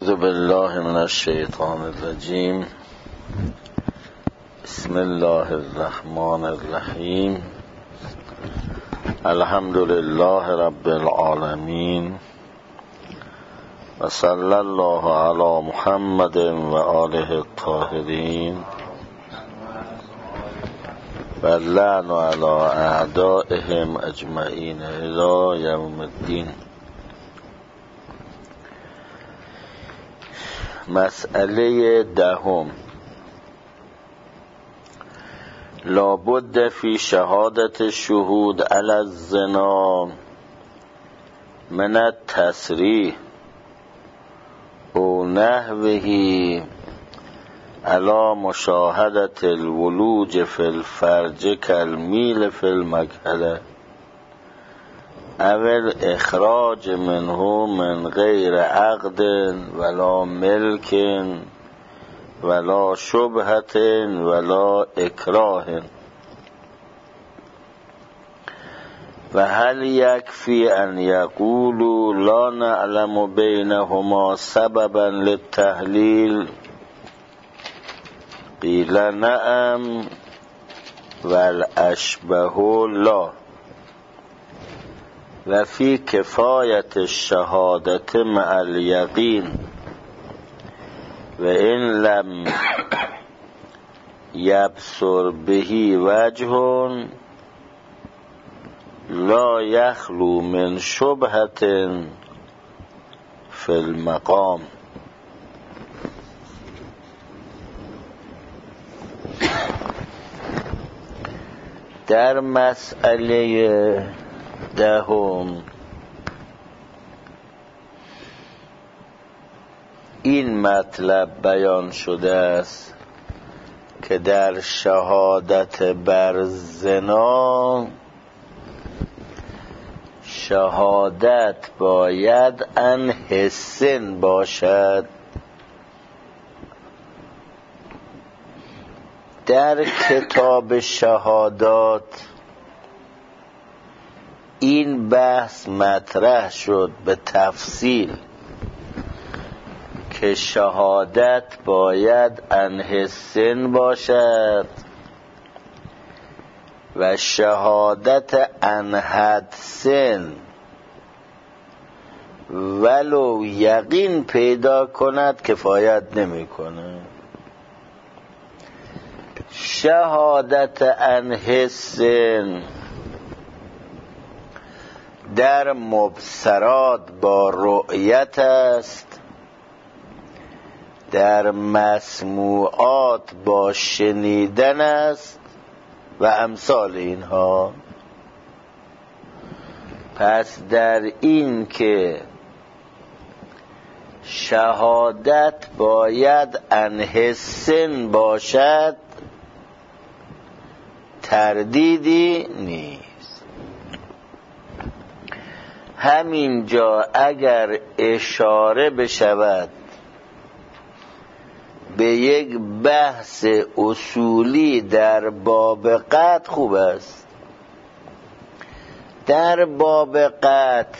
اعوذ بالله من الشیطان الرجیم. بسم الله الرحمن الرحیم. الحمد لله رب العالمین و صلی الله علی محمد و آله الطاهرین و لعن علی اعدائهم اجمعین الی یوم الدین. مسئله دهم: لابد فی شهادت الشهود علی الزنا من التصریح او نحوه علی مشاهدت الولوج فی الفرج کالمیل فی المکحله اول اخراج منه من غیر عقد ولا ملک ولا شبهت ولا اکراه. و هل یکفی ان یقولوا لا نعلم بینهما سببا للتحلیل؟ قیل نعم والاشبه لا. و فی کفایت الشهادت مع الیقین و این لم یبصر بهی وجه لا یخلو من شبهت فی المقام. در مسئله دهم این مطلب بیان شده است که در شهادت بر زنا شهادت باید عن حس باشد. در کتاب شهادات این بحث مطرح شد به تفصیل که شهادت باید عن حس باشد و شهادت عن حدس ولو یقین پیدا کند کفایت نمی کند. شهادت عن حس در مبصرات با رؤیت است، در مسموعات با شنیدن است و امثال اینها. پس در این که شهادت باید عن حس باشد تردیدی نیست. همینجا اگر اشاره بشود به یک بحث اصولی در باب قطع خوب است. در باب قطع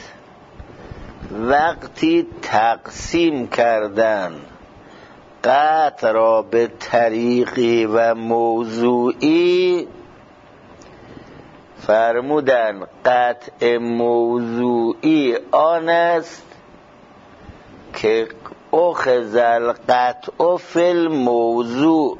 وقتی تقسیم کردن قطع را به طریقی و موضوعی فرمودن قطع موضوعی آن است که اخذ القطع فی الموضوع،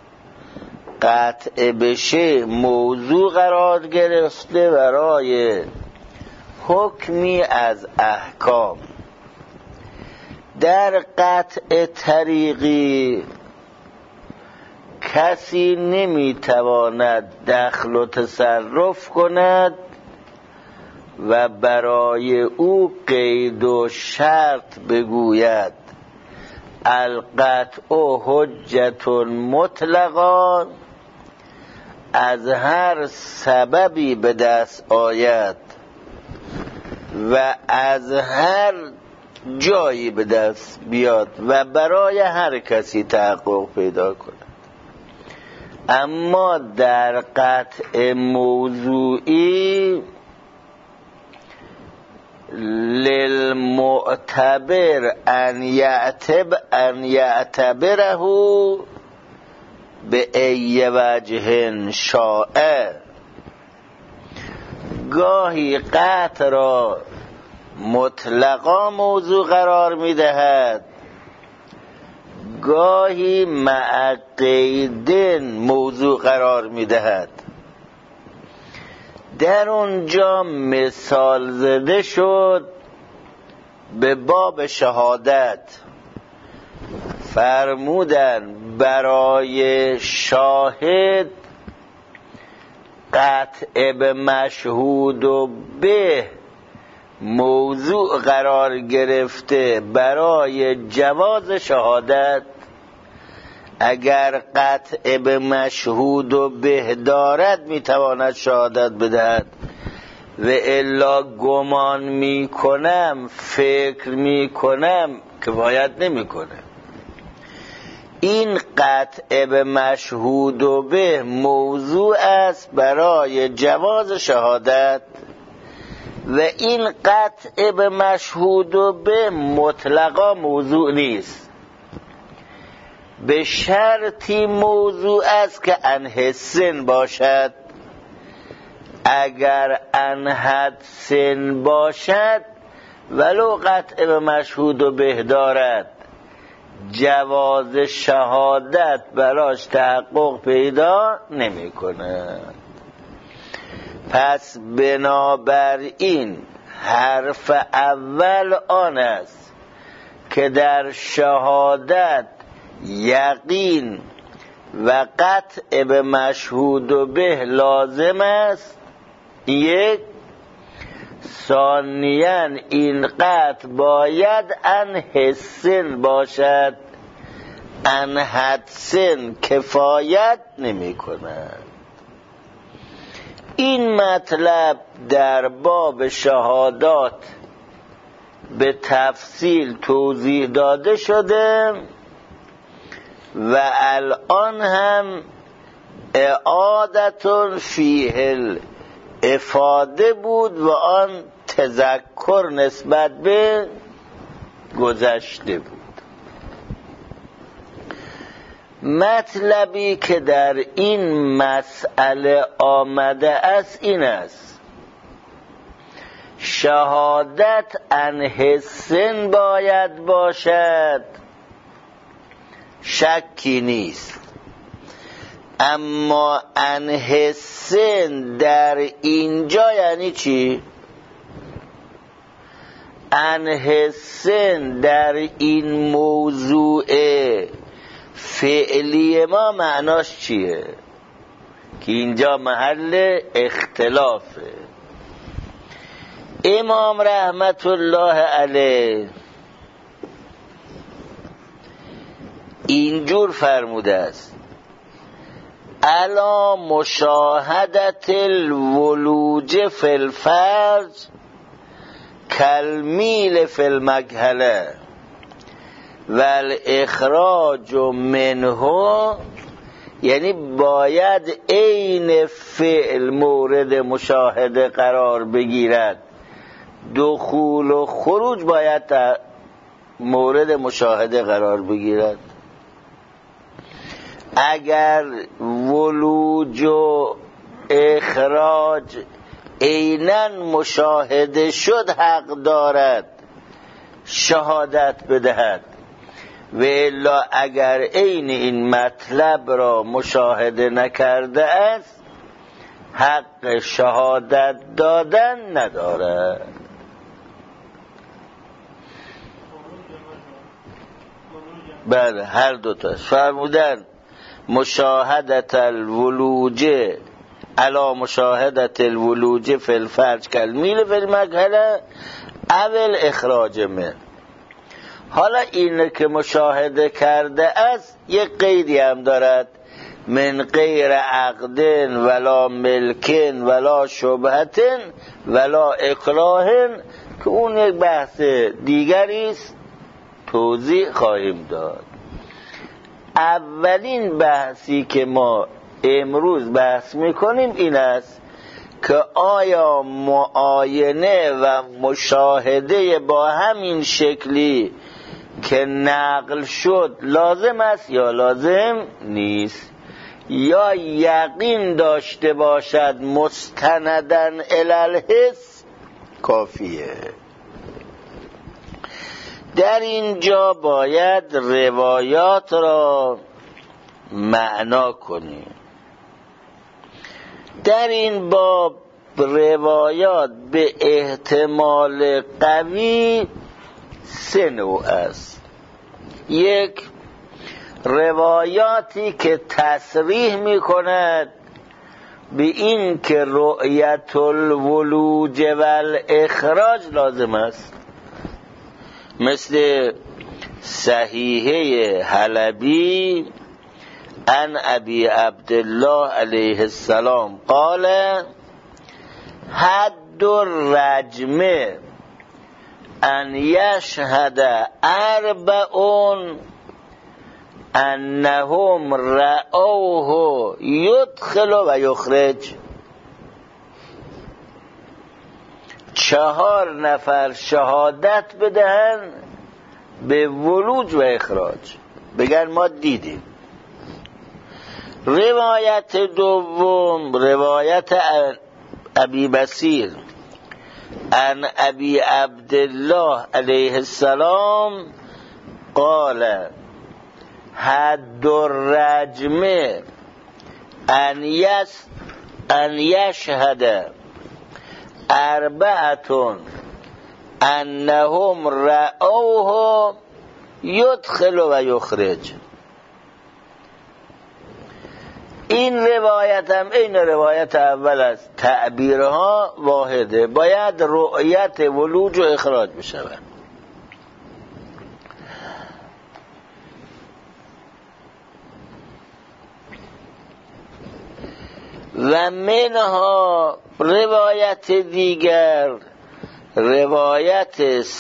قطع بشه موضوع قرار گرفته برای حکمی از احکام. در قطع طریقی کسی نمیتواند دخل و تصرف کند و برای او قید و شرط بگوید القطع حجت مطلقا، از هر سببی به دست آید و از هر جایی به دست بیاد و برای هر کسی تحقق پیدا کند. اما در قطع موضوعی للمعتبر ان یعتبره به ای وجه شاء. گاهی قطع را مطلقا موضوع قرار میدهد، گاهی مع قیدن موضوع قرار میدهد. در اونجا مثال زده شد به باب شهادت، فرمودن برای شاهد قطع به مشهود و به موضوع قرار گرفته برای جواز شهادت. اگر قطع به مشهود و به دارد میتواند شهادت بدهد، و الا گمان میکنم، فکر میکنم کفایت نمیکنه. این قطع به مشهود و به موضوع است برای جواز شهادت، و این قطع به مشهود و به مطلقا موضوع نیست، به شرطی موضوع است که عن حسن باشد. اگر عن حدسن باشد ولو قطع به مشهود و به دارد، جواز شهادت براش تحقق پیدا نمی کنه. پس بنابراین حرف اول آن است که در شهادت یقین و قطع به مشهود و به لازم است. یک. ثانیاً این قطع باید عن حسن باشد، عن حدسن کفایت نمی کند. این مطلب در باب شهادات به تفصیل توضیح داده شده و الان هم اعادتون فیه الافاده بود و آن تذکر نسبت به گذشته بود. مطلبی که در این مسئله آمده است این است: شهادت عن حسن باید باشد، شکی نیست. اما عن حسن در اینجا یعنی چی؟ عن حسن در این موضوع فعلی ما معناش چیه؟ که اینجا محل اختلافه. امام رحمت الله علیه اینجور فرموده است: الا مشاهدت الولوج فی الفرج کالمیل فی المکحله والاخراج منه. یعنی باید عین فعل مورد مشاهده قرار بگیرد، دخول و خروج باید مورد مشاهده قرار بگیرد. اگر ولوج و اخراج عیناً مشاهده شد، حق دارد شهادت بدهد، و الا اگر عین این مطلب را مشاهده نکرده است، حق شهادت دادن ندارد. بله، هر دوتاش فرمودن مشاهدت الولوج علا مشاهدت الولوج فی الفرج کالمیل فی المکحله اول اخراج من. حالا این که مشاهده کرده است یک قیدی هم دارد: من غیر عقد ولا ملک ولا شبهت ولا اکراه، که اون یک بحث دیگری است، توضیح خواهیم داد. اولین بحثی که ما امروز بحث میکنیم این است که آیا معاینه و مشاهده با همین شکلی که نقل شد لازم است یا لازم نیست، یا یقین داشته باشد مستندن الی الحس کافیه. در اینجا باید روایات را معنا کنیم. در این باب روایات به احتمال قوی 3 نوع است. یک، روایاتی که تصریح می کند به این که رؤیت الولوج و الاخراج لازم است، مثل صحیحه حلبی عن ابی عبدالله علیه السلام قال حد الرجم ان یشهد 4 انهم رأوه یدخل و یخرج. 4 نفر شهادت بدهن به ولوج و اخراج، بگن ما دیدیم. روایت دوم، روایت ابی بصیر عن ابی عبدالله علیه السلام قال حد الرجم ان یشهد 4 انهم رأوه یدخل و یخرج. این روایت هم این روایت اول است، تعبیرها واحده، باید رؤیت ولوج و اخراج بشود. و منها روایت دیگر، روایت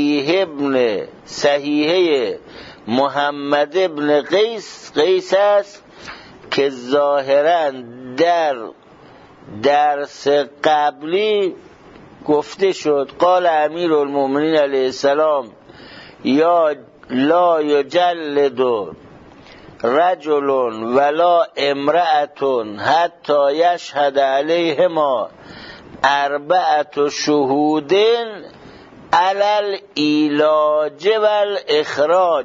صحیحه محمد ابن قیس است که ظاهراً در درس قبلی گفته شد قال امیر المؤمنین علیه السلام یا لا یجلد رجل ولا امرأة حتی یشهد علیهما 4 شهود علی العلاج و الاخراج.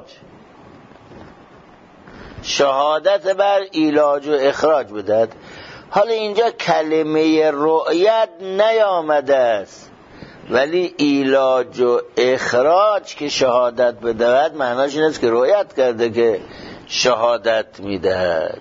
شهادت بر علاج و اخراج بدهد. حالا اینجا کلمه رؤیت نیامده است، ولی علاج و اخراج که شهادت بدهد معناش این است که رؤیت کرده که شهادت میدهد.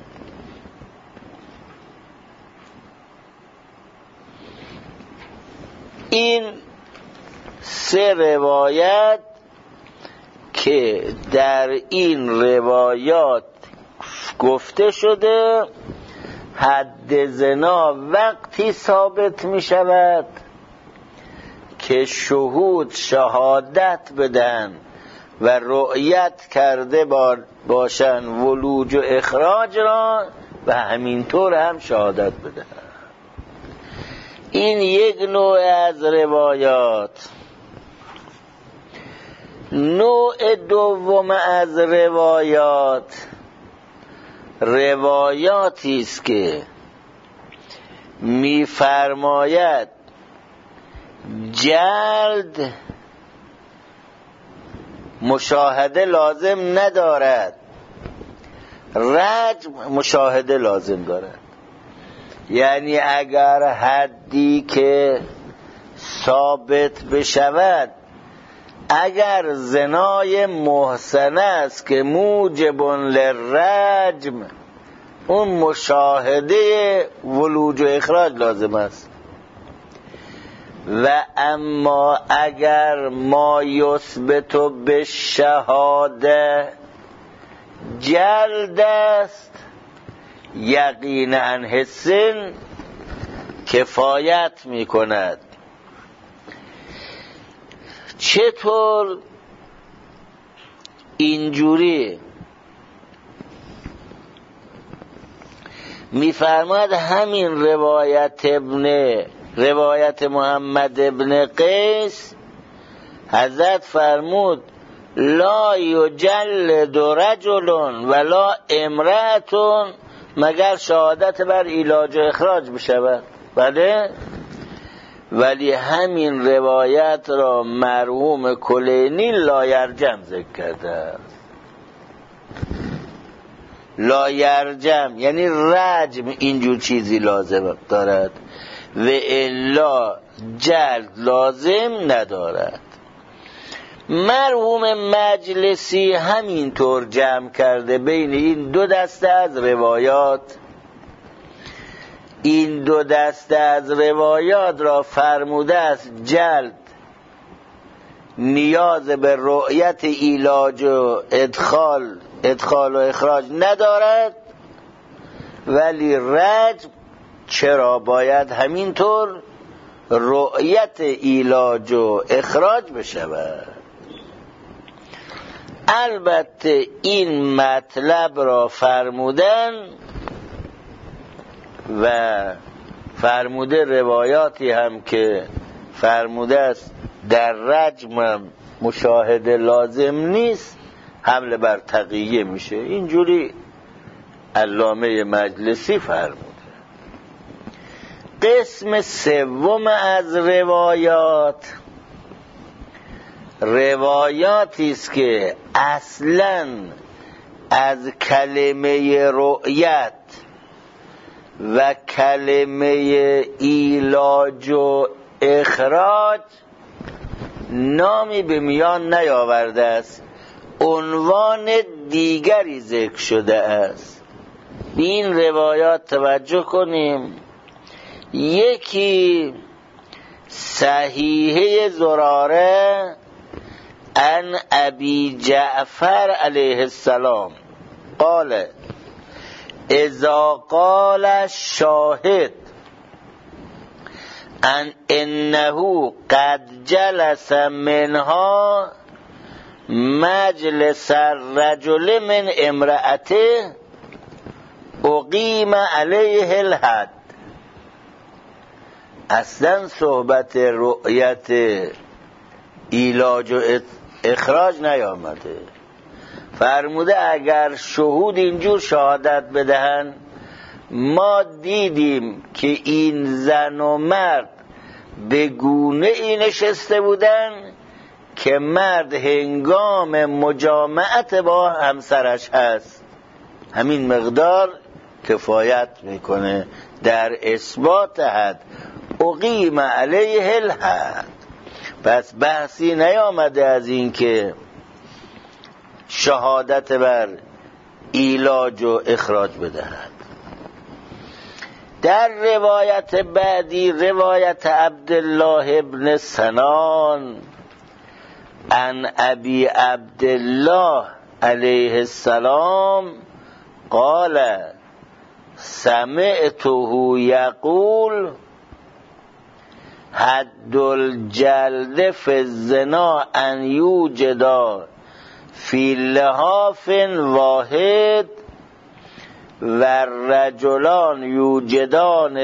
این 3 روایت که در این روایات گفته شده حد زنا وقتی ثابت می شود که شهود شهادت بدن و رؤیت کرده باشن ولوج و اخراج را و همینطور هم شهادت بدن. این یک نوع از روایات. نوع دوم از روایاتی است که می‌فرماید جلد مشاهده لازم ندارد، رجم مشاهده لازم دارد. یعنی اگر حدی که ثابت بشود، اگر زنای محصنه است که موجب للرجم، اون مشاهده ولوج و اخراج لازم است. و اما اگر ما یثبت بالشهاده جلد است، یقین عن حسن کفایت می کند. چطور؟ اینجوری میفرماد همین روایت محمد ابن قیس حضرت فرمود لا یجلد رجل ولا امرأة مگر شهادت بر ایلاج و اخراج بشود. بله، ولی همین روایت را مرحوم کلینی لایرجم ذکر کرده. لایرجم یعنی رجم اینجور چیزی لازم دارد و الا جلد لازم ندارد. مرحوم مجلسی همینطور جمع کرده بین این دو دسته از روایات. این دو دسته از روایات را فرموده است جلد نیاز به رؤیت ایلاج و ادخال و اخراج ندارد، ولی رجم چرا باید همینطور رؤیت ایلاج و اخراج بشود. البته این مطلب را فرمودن و فرموده روایاتی هم که فرموده است در رجم مشاهده لازم نیست، حمل بر تقیه میشه. اینجوری علامه مجلسی فرموده. قسم سوم از روایاتی است که اصلاً از کلمه رؤیت و کلمه ایلاج و اخراج نامی به میان نیاورده است، عنوان دیگری ذکر شده است. به این روایات توجه کنیم. یکی صحیحه زراره عن ابی جعفر علیه السلام قال اذا قال الشاهد ان انه قد جلس منها مجلس الرجل من امرأته اقیم علیه الحد. اصلا صحبت رؤیت ایلاج و اخراج نیامده. فرموده اگر شهود اینجور شهادت بدهن ما دیدیم که این زن و مرد به گونه ای نشسته بودن که مرد هنگام مجامعت با همسرش هست، همین مقدار کفایت میکنه در اثبات حد. اقیم علیه الحد. پس بحثی نیامده از این که شهادت بر ایلاج و اخراج بدهد. در روایت بعدی، روایت عبدالله ابن سنان عن ابی عبدالله علیه السلام قال سمعته یقول حد الجلد فی الزنا ان یوجدا فی لحاف واحد و الرجلان یوجدان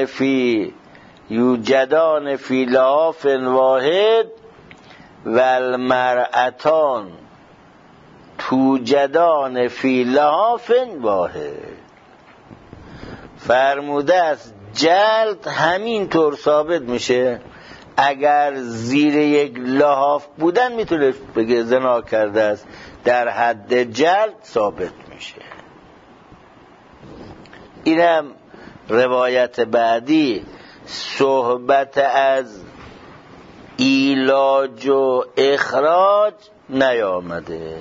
فی لحاف واحد و المرأتان توجدان فی لحاف واحد. فرموده است جلد همینطور ثابت میشه. اگر زیر یک لحاف بودن میتونه بگه زنا کرده است، در حد جلد ثابت میشه. اینم روایت بعدی صحبت از ایلاج و اخراج نیامده.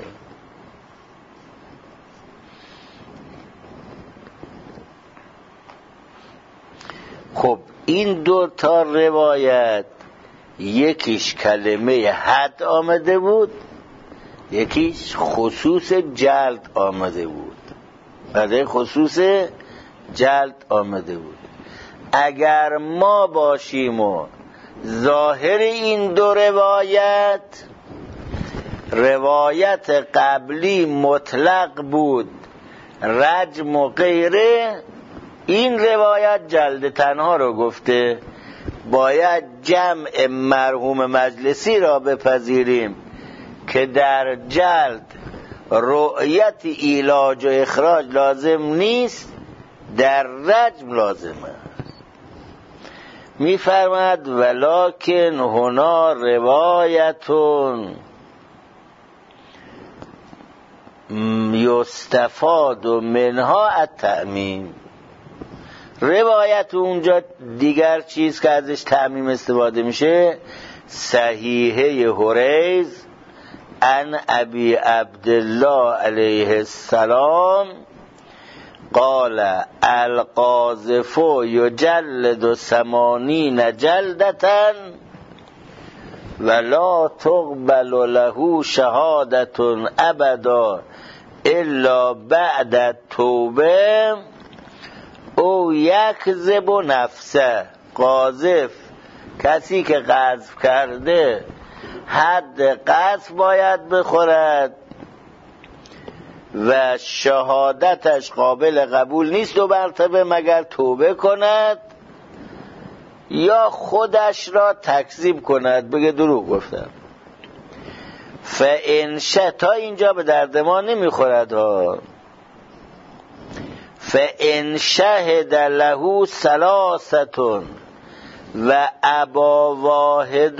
خب این دو تا روایت یکیش کلمه حد آمده بود، یکیش خصوص جلد آمده بود. بعد خصوص جلد آمده بود. اگر ما باشیم و ظاهر این دو روایت قبلی مطلق بود رجم و غیره، این روایت جلد تنها رو گفته، باید جمع مرحوم مجلسی را بپذیریم که در جلد رؤیت ایلاج و اخراج لازم نیست، در رجم لازمه. میفرماد ولکن هنا روایتون یستفاد منها التأمین. روایت اونجا دیگر چیز که ازش تعمیم استفاده میشه، صحیحه هریز عن ابی عبدالله علیه السلام قال القاذف یجلد 80 جلدة ولا تقبل له شهادة ابدا الا بعد التوبه او یکذب نفسه. قاذف کسی که قذف کرده حد قذف باید بخورد و شهادتش قابل قبول نیست 2 مرتبه مگر توبه کند یا خودش را تکذیب کند، بگه دروغ گفتم. فان تا اینجا به درد ما نمیخورد ها. فان شهد له 3 و ابا واحد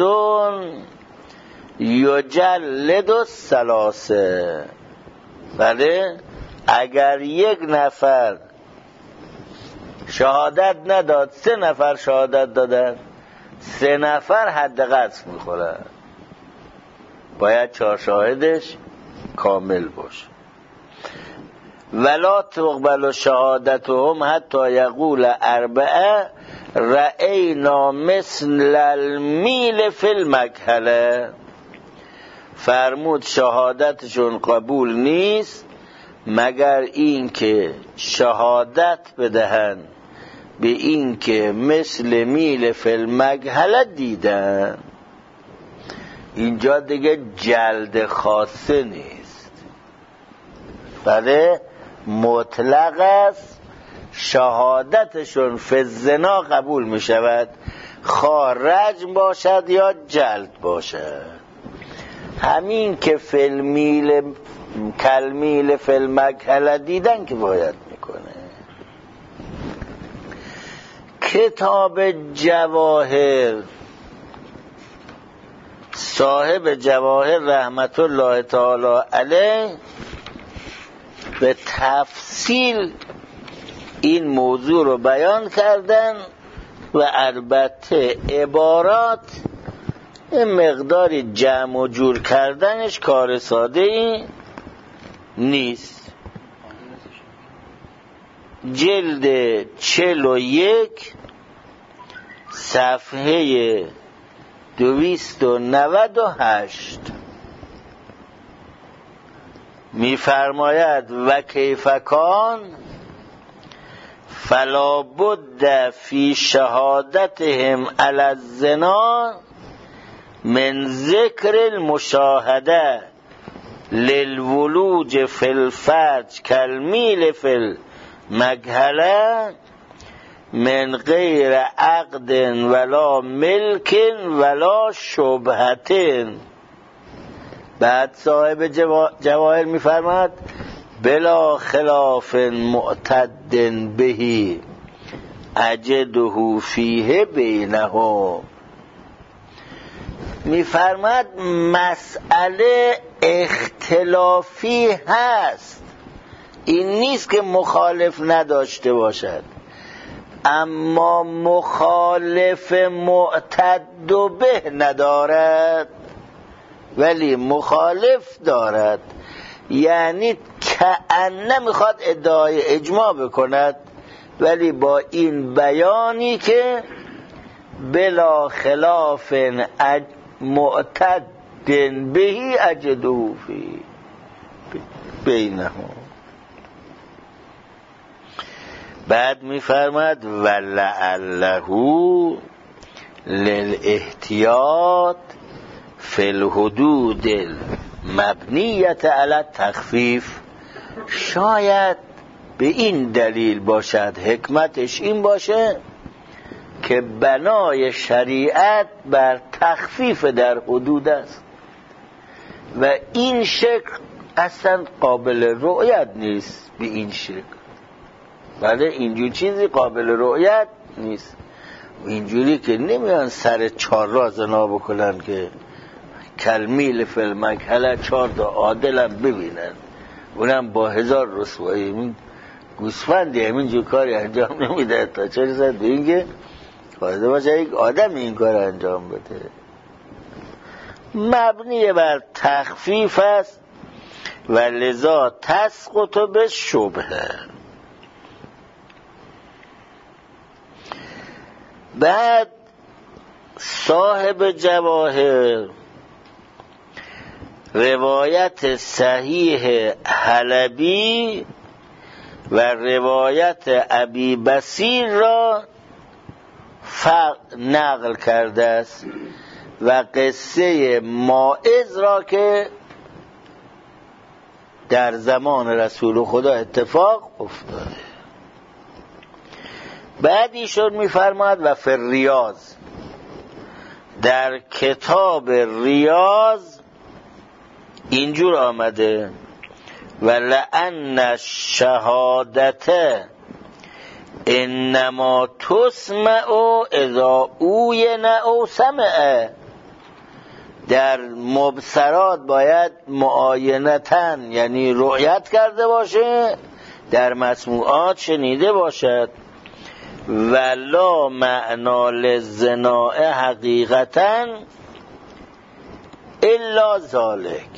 یجلد 3. بله، اگر 1 نفر شهادت نداد 3 نفر شهادت دادن، 3 نفر حد قذف میخورن، باید 4 شاهدش کامل باشه. ولا تقبل شهادتهم حتی یقول 4 رأینا مثل المیل فی المکحله. فرمود شهادتشون قبول نیست مگر این که شهادت بدهن به این که مثل میل فی المکحله دیدن. اینجا دیگه جلد خاصه نیست، بله مطلق است. شهادتشون فی الزنا قبول می شود، خواه رجم باشد یا جلد باشد. همین که فی المیل کلمیل فی المکحله دیدن که باید میکنه. کتاب جواهر، صاحب جواهر رحمت الله تعالی علیه به تفصیل این موضوع رو بیان کردن و البته عبارات مقداری جمع و جور کردنش کار ساده ای نیست. جلد 41 صفحه 298 می‌فرماید و کیف کان فلا بد فی شهادتهم علی الزنا من ذکر المشاهده للولوج فی الفرج کالمیل فی المکحله من غیر عقد ولا ملک ولا شبهت. بعد صاحب جواهر می‌فرماید بلا خلاف معتد بهی اجده فیه بینهم. می‌فرماید مسئله اختلافی هست، این نیست که مخالف نداشته باشد، اما مخالف معتد به ندارد ولی مخالف دارد. یعنی کأنه میخواد ادعای اجماع بکند ولی با این بیانی که بلا خلاف معتد بهی اجدو فی بینهم. بعد میفرماد ولعله للاحتیاط فی الحدود المبنیت علی التخفیف. شاید به این دلیل باشد، حکمتش این باشه که بنای شریعت بر تخفیف در حدود است و این شکل اصلا قابل رؤیت نیست. به این شکل بله اینجور چیزی قابل رؤیت نیست. اینجوری که نمیان سر 4 را زنا بکنن که کلمیل فلمک حالا 4 تا عادلم ببینن، اونم با 1000 رسوایی. این گوسفندی همینجور کاری انجام نمیده تا چه رسد به این که خواهده باشه یک آدم این کار انجام بده. مبنی بر تخفیف است و لذا تسقط به شبهه. بعد صاحب جواهر روایت صحیح حلبی و روایت ابی بصیر را نقل کرده است و قصه ماعز را که در زمان رسول خدا اتفاق افتاده. بعد ایشون میفرماد و فی ریاض، در کتاب ریاض اینجور آمده و لأن الشهادت انما تسمع اذا اوین او سمع. در مبصرات باید معاینتن یعنی رؤیت کرده باشه، در مسموعات شنیده باشد. ولا معنا للزنا حقیقتا الا ذالک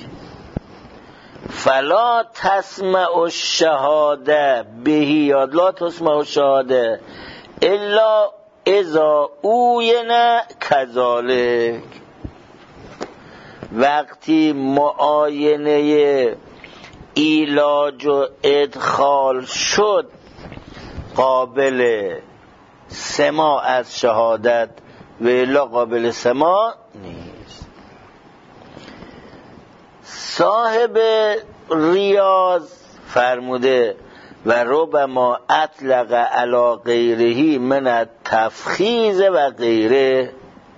فلا تسمع الشهاده بهی، یاد لا تسمع الشهاده الا اذا اوین کذالک. وقتی معاینه ایلاج و ادخال شد قابل سماع از شهادت و الا قابل سماع نیست. صاحب ریاض فرموده و ربما اطلق علی غیره من التفخیذ و غیره،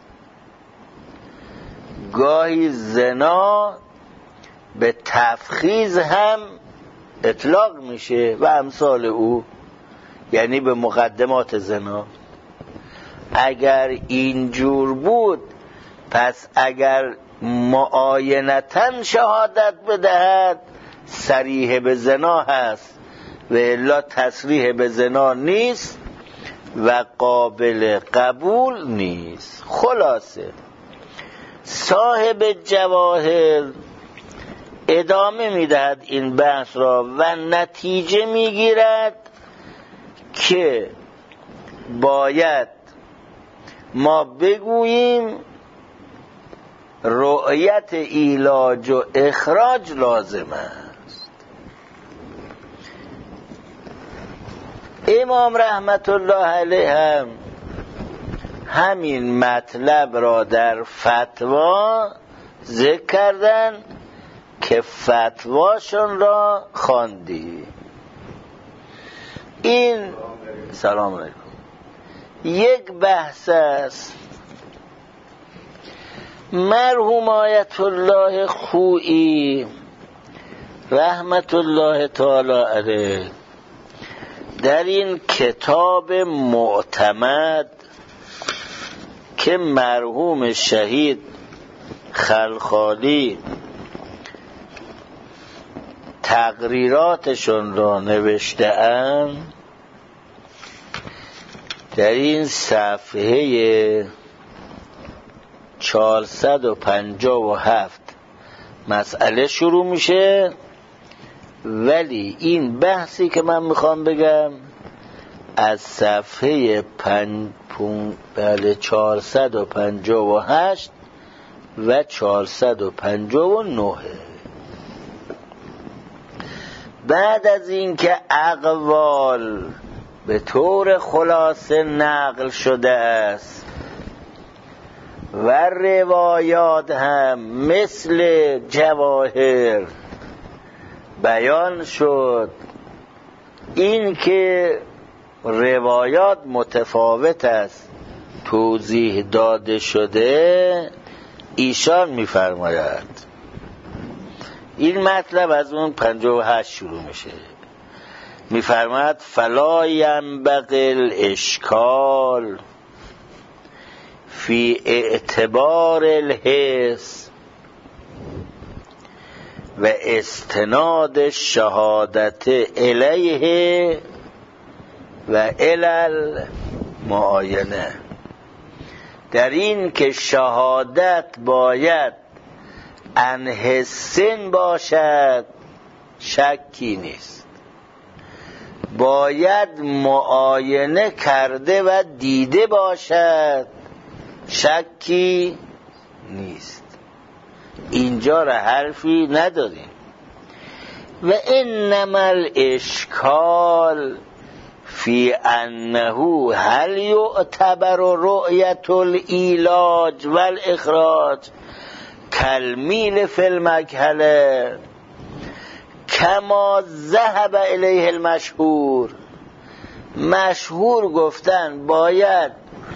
گاهی زنا به تفخیذ هم اطلاق میشه و امثال او، یعنی به مقدمات زنا. اگر اینجور بود پس اگر معاینتاً شهادت بدهد صریح به زنا هست و الا تصریح به زنا نیست و قابل قبول نیست. خلاصه صاحب جواهر ادامه میدهد این بحث را و نتیجه میگیرد که باید ما بگوییم رؤیت ایلاج و اخراج لازم است. امام رحمت الله علیه هم همین مطلب را در فتوا ذکر کردن که فتواشون را خواندی. این سلام علیکم یک بحث است. مرحوم آیت الله خویی رحمت الله تعالی علیه در این کتاب معتمد که مرحوم شهید خلخالی تقریراتشون را نوشته اند، در این صفحه 457 مسئله شروع میشه، ولی این بحثی که من میخوام بگم از صفحه 458 و 459. بعد از این که اقوال به طور خلاصه نقل شده است و روایات هم مثل جواهر بیان شد این که روایات متفاوت است توضیح داده شده، ایشان می‌فرماید این مطلب از اون 58 شروع میشه. می‌فرماید فلا ینبغی الاشکال فی اعتبار الحس و استناد شهادت الیه و الی المعاینه، در این که شهادت باید عن حسن باشد شکی نیست، باید معاینه کرده و دیده باشد شکی نیست. اینجا را حرفی نداریم. و انما الاشکال فی انه هل یعتبر رؤیت العلاج و الاخراج کالمیل فی المکحله کما ذهب الیه المشهور. مشهور گفتن باید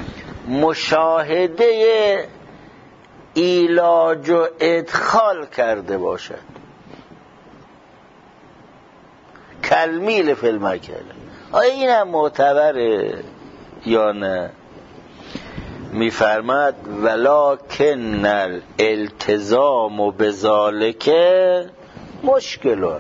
مشاهده علاج و ادخال کرده باشد، کالمیل فی المکحله. آیا این هم معتبره یا نه؟ میفرماد ولکن الالتزام بذالک مشکلون.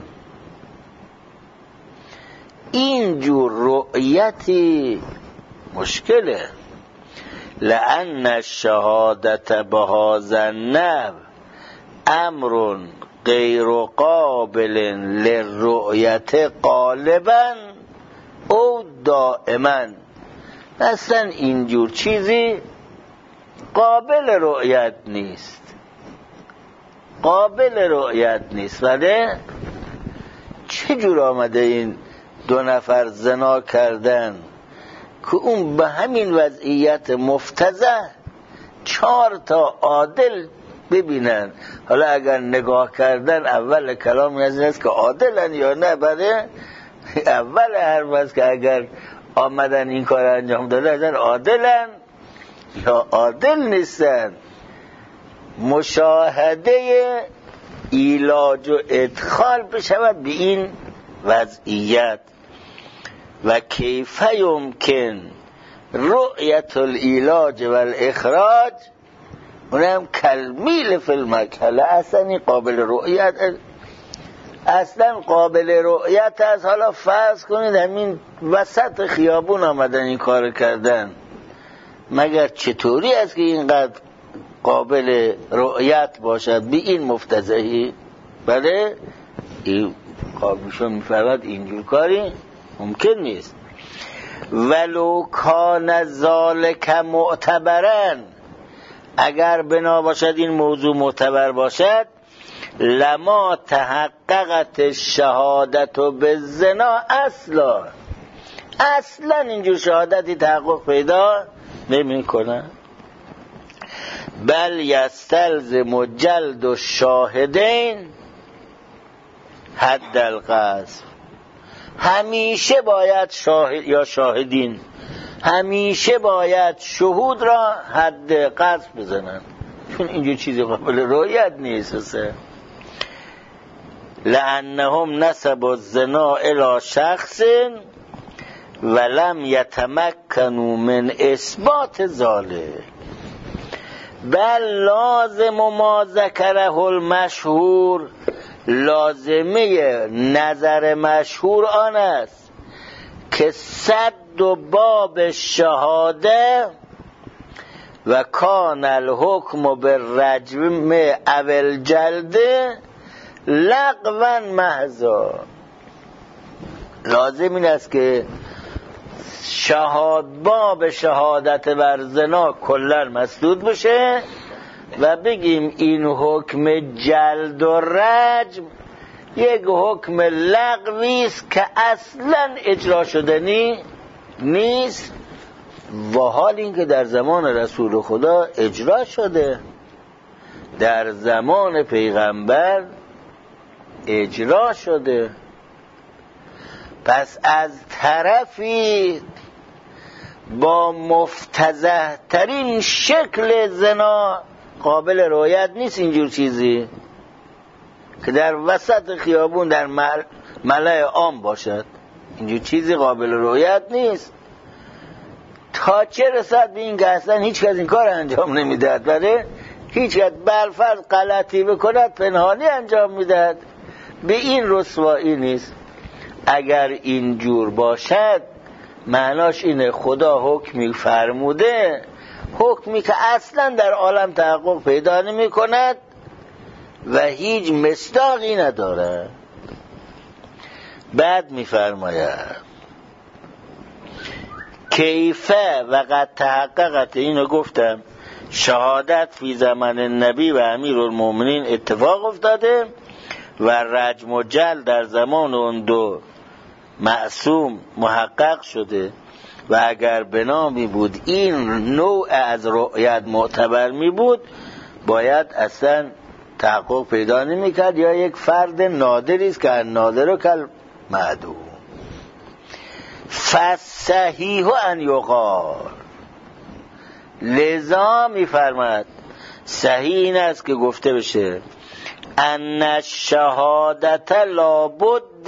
اینجور رؤیتی مشکله، لأن الشهادت بهذا النحو امر غیر قابل للرؤیت غالبا او دائما. اصلا اینجور چیزی قابل رؤیت نیست، قابل رؤیت نیست. ولی چجور آمده این 2 نفر زنا کردن که اون به همین وضعیت مفتضح 4 تا عادل ببینن؟ حالا اگر نگاه کردن اول کلام از این است که عادلن یا نه، بعد اول حرف است که اگر آمدن این کار انجام دادن عادلن یا عادل نیستن. مشاهده علاج و ادخال بشود به این وضعیت. و کیف یمکن رؤیت العلاج و الاخراج، اونم کالمیل فی المکحله. اصلا قابل رؤیت، اصلا قابل رؤیت است. حالا فرض کنید همین وسط خیابون آمدن این کار کردن، مگر چطوری است که اینقدر قابل رؤیت باشد به این مفتضحی؟ بله این قابلشون میفرد اینجور کاری ممکن نیست. ولو کان ذالک معتبرن، اگر بنا باشد این موضوع معتبر باشد، لما تحققت شهادت بالزنا اصلا اینجور شهادتی تحقق پیدا نمی کنه. بل یستلزم جلد الشاهدین حد القذف. همیشه باید شاهد یا شاهدین، همیشه باید شهود را حد قذف بزنن، چون اینجور چیزی قابل رؤیت نیست. لأنهم نسبوا الزنا الى شخص ولم يتمكنوا من اثبات ذلك، بل لازم ما ذکره المشهور، لازمه نظر مشهور آن است که صد و باب شهاده و کان الحکم بالرجم اول جلده لغوا محضا. لازم این است که باب شهادت بر زنا کلا مسدود بشه و بگیم این حکم جلد و رجم یک حکم لغوی است که اصلا اجرا شدنی نیست، و حال این که در زمان رسول خدا اجرا شده، در زمان پیغمبر اجرا شده. پس از طرفی با مفتضح ترین شکل زنا قابل رؤیت نیست اینجور چیزی که در وسط خیابون در ملأ عام باشد. اینجور چیزی قابل رؤیت نیست. تا چه رسد به این که اصلا هیچ کس این کار انجام نمیدهد، ولی هیچ کس بالفرض غلطی بکند پنهانی انجام میدهد. به این رسوایی نیست. اگر اینجور باشد معناش اینه خدا حکمی فرموده، حکمی که اصلا در عالم تحقق پیدا نمی کند و هیچ مصداقی نداره. بعد می فرماید کیفه و قد تحققت، اینو گفتم، شهادت فی زمان نبی و امیر المؤمنین اتفاق افتاده و رجم و جلد در زمان اون دو معصوم محقق شده و اگر بنا می بود این نوع از رؤیت معتبر می بود باید اصلا تحقق پیدا نمی کرد یا یک فرد نادری است که نادر و کل معدوم. فصحیح ان یقال، لذا می فرمد صحیح این است که گفته بشه ان الشهادت لابد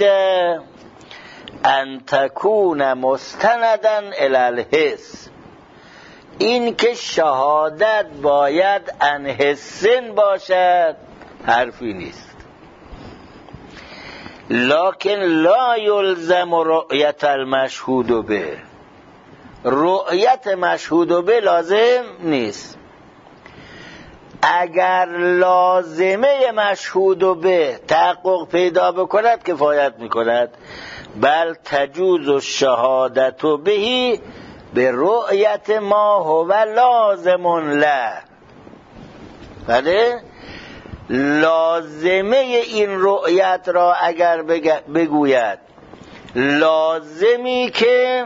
ان تکون مستندا الی الحس، این که شهادت باید عن حسن باشد حرفی نیست. لکن لا یلزم رؤیت المشهود به، رؤیت مشهود به لازم نیست. اگر لازمه مشهود به تحقق پیدا بکند کفایت میکند. بل تجوز الشهادت بهی به رؤیت ما هو لازم له، بله لازمه این رؤیت را اگر بگوید، لازمی که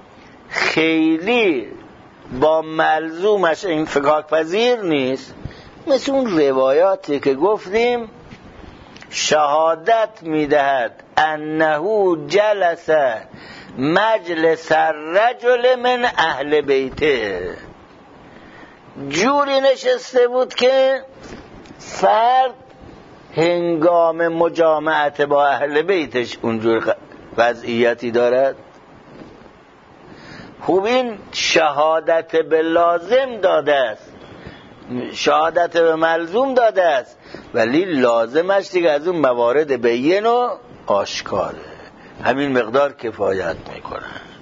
خیلی با ملزومش انفکاک پذیر نیست، مثل اون روایاتی که گفتیم شهادت میدهد انه جلس مجلس الرجل من اهل بیته، جوری نشسته بود که فرد هنگام مجامعت با اهل بیتش اونجور وضعیتی دارد. خوب این شهادت به لازم داده است، شهادت به ملزوم داده است، ولی لازمش دیگه از اون موارد بین و آشکاره، همین مقدار کفایت میکنه.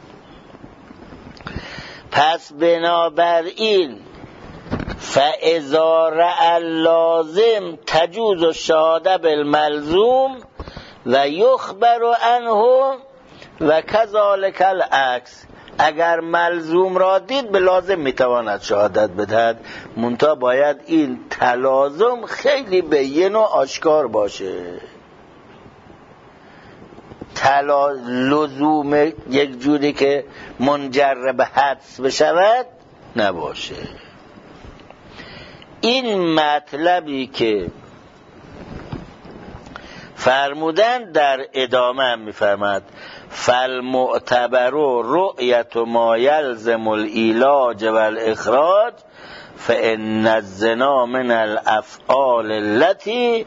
پس بنابراین فاذا رأى اللازم تجوز الشهاده بالملزوم و یخبر عنه و کذالک العکس، اگر ملزوم را دید به لازم میتواند شهادت بدهد، منتها باید این تلازم خیلی بین و آشکار باشه. لزوم یک جوری که منجر به حدس بشود نباشه. این مطلبی که فرمودن در ادامه هم میفرماد فالمعتبر رؤیت ما یلزم العلاج والاخراج فان الزنا من الافعال التي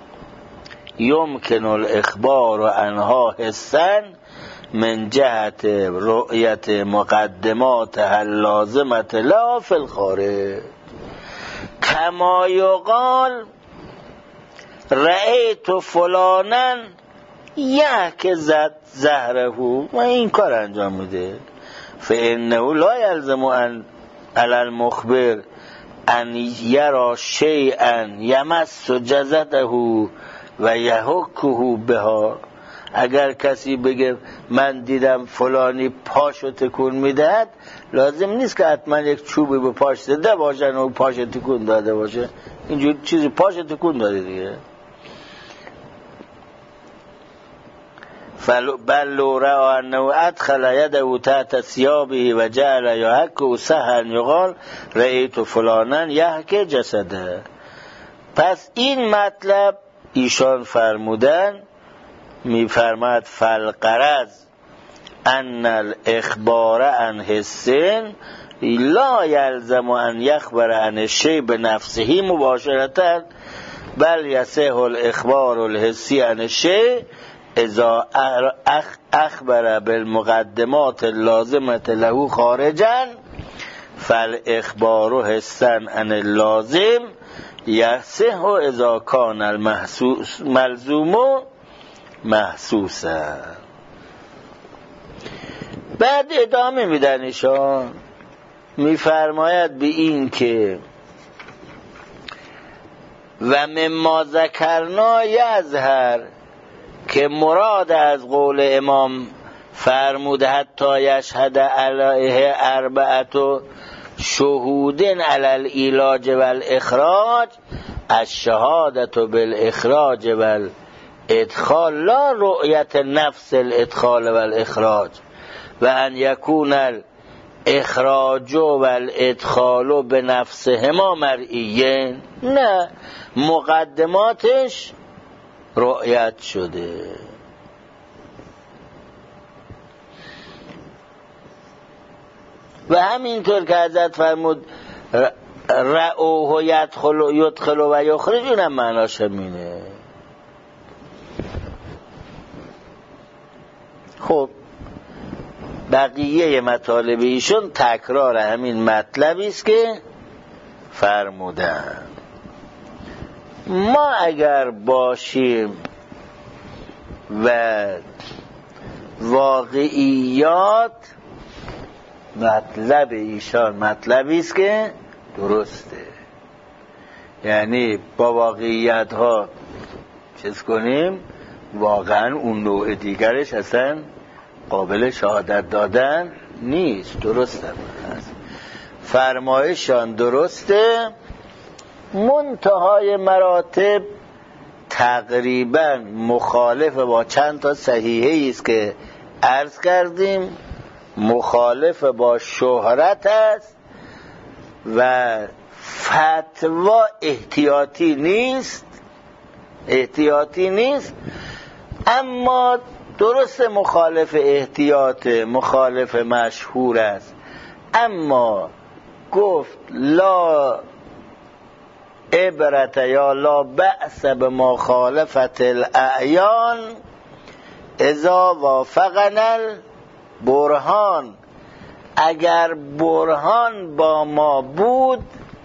يمكن الاخبار عنها حسا من جهت رؤیت مقدماتها اللازمه لا فی الخارج کما یقال رأیت فلانا یک زد زهره و این کار انجام میده. فانه لا یلزم ان علی المخبر ان یرا شیئا یمس جزده و یحکه بها. اگر کسی بگه من دیدم فلانی پاشو تکون میدهد، لازم نیست که حتما یک چوبی به پاش زده باشن و پاش تکون داده باشه. اینجور چیزی پاش تکون داده دیگه. بل لو رأى انه ادخل يده تحت ثيابه و جعل يحك سهوا يقال رأيت فلانا يحك جسده. پس این مطلب ایشان فرمودن، میفرماد فالغرض ان الاخبار عن حسن لا یلزم ان یخبر عن الشیء بنفسه مباشرة بل یصح الاخبار الحسی عن الشیء اذا اخبر بالمقدمات اللازمة له خارجا فالاخبار حسا عن اللازم یصح اذا کان الملزوم محسوسا. بعد ادامه میدن ایشان، میفرماید به این که و مما ذکرنا یظهر که مراد از قول امام فرموده حتی یشهد علیه اربعت شهود علی العلاج والاخراج الشهادت بالاخراج والادخال لا رؤیت نفس الادخال والاخراج و ان یکون الاخراج والادخال بنفسهما مرئیین، نه مقدماتش رؤیت شده. و همینطور که حضرت فرمود رأوه یدخل و یخرج، اونم معناش همینه. خب بقیه مطالب ایشون تکرار همین مطلبی است که فرمودن. ما اگر باشیم و واقعیات مطلب ایشان مطلبی است که درسته، یعنی با واقعیت ها چیز کنیم، واقعا اون نوع دیگرش اصلا قابل شهادت دادن نیست. درسته، فرمایشان درسته، منتهای مراتب تقریبا مخالف با چند تا صحیحه است که عرض کردیم، مخالف با شهرت است و فتوا احتیاطی نیست، اما درست مخالف احتیاط، مخالف مشهور است، اما گفت لا عبرت یا لا بأس بما خالفت الاعیان اذا وافقنا البرهان. اگر برهان با ما بود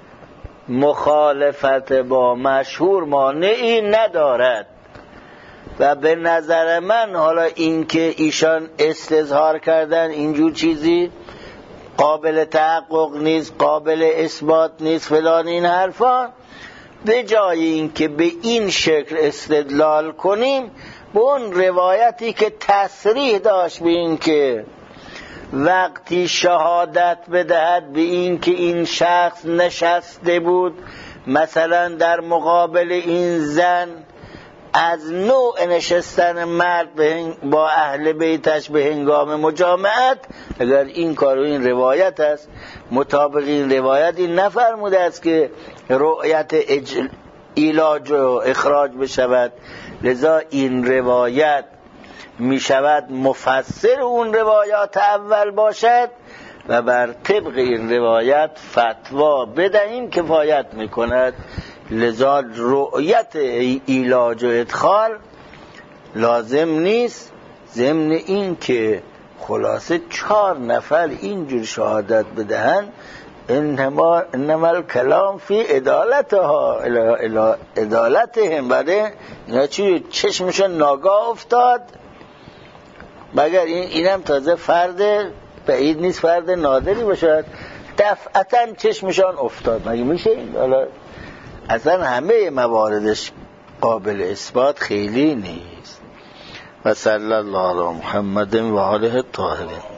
مخالفت با مشهور مانعی ندارد. و به نظر من حالا این که ایشان استظهار کردن اینجور چیزی قابل تحقق نیست، قابل اثبات نیست فلان این حرفا، به جای این که به این شکل استدلال کنیم به اون روایتی که تصریح داشت به این که وقتی شهادت بدهد به این که این شخص نشسته بود مثلا در مقابل این زن از نوع نشستن مرد با اهل بیتش به هنگام مجامعت، اگر این کار و این روایت است مطابق این روایت این نفرموده است که رؤیت علاج و اخراج بشود، لذا این روایت می شود مفسر اون روایات اول باشد و بر طبق این روایت فتوا بدهیم کفایت می کند. لذا رؤیت علاج و ادخال لازم نیست، ضمن این که خلاصه 4 نفر اینجور شهادت بدهن انما الکلام فی عدالتها عدالتهم، بعد اینا چی چشمشون ناگاه افتاد، مگر اینم تازه فرد بعید نیست فرد نادری باشد، دفعتا چشمشان افتاد، مگه میشه این؟ حالا اصلا همه مواردش قابل اثبات خیلی نیست. و صلی الله علی محمد و آله الطاهرین.